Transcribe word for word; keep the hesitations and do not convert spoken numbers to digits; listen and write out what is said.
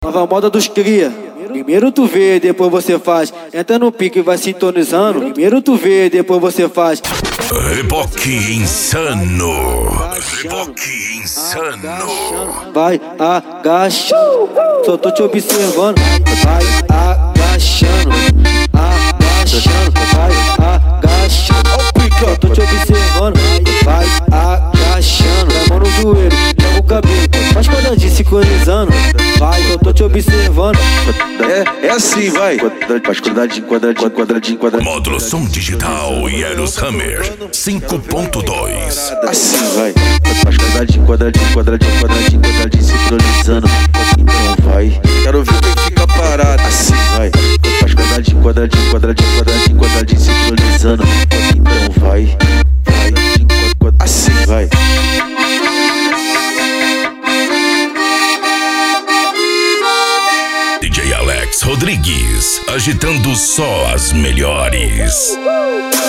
Nova moda dos cria. Primeiro tu vê, depois você faz. Entra no pique e vai sintonizando. Primeiro tu vê, depois você faz. Reboque insano. Reboque insano. Vai agachando. Só tô te observando. Vai agachando. Agachando. Vai agachando. Só tô te observando. Vai agachando. A mão no joelho, joga o cabelo. Faz quadradinho sincronizando. Vai, eu tô te observando. É, é assim, vai. Faz quadradinho, quadradinho, quadradinho, quadradinho. Módulo som digital Eros Hammer cinco ponto dois. Assim, vai. Faz quadradinho, quadradinho, quadradinho, quadradinho, quadradinho, sincronizando. Então vai. Quero ver quem fica parado. Assim, vai. Faz quadradinho, quadradinho, quadradinho, quadradinho, quadradinho, sincronizando. Então vai. Vai. Assim, vai. D J Alex Rodrigues, agitando só as melhores.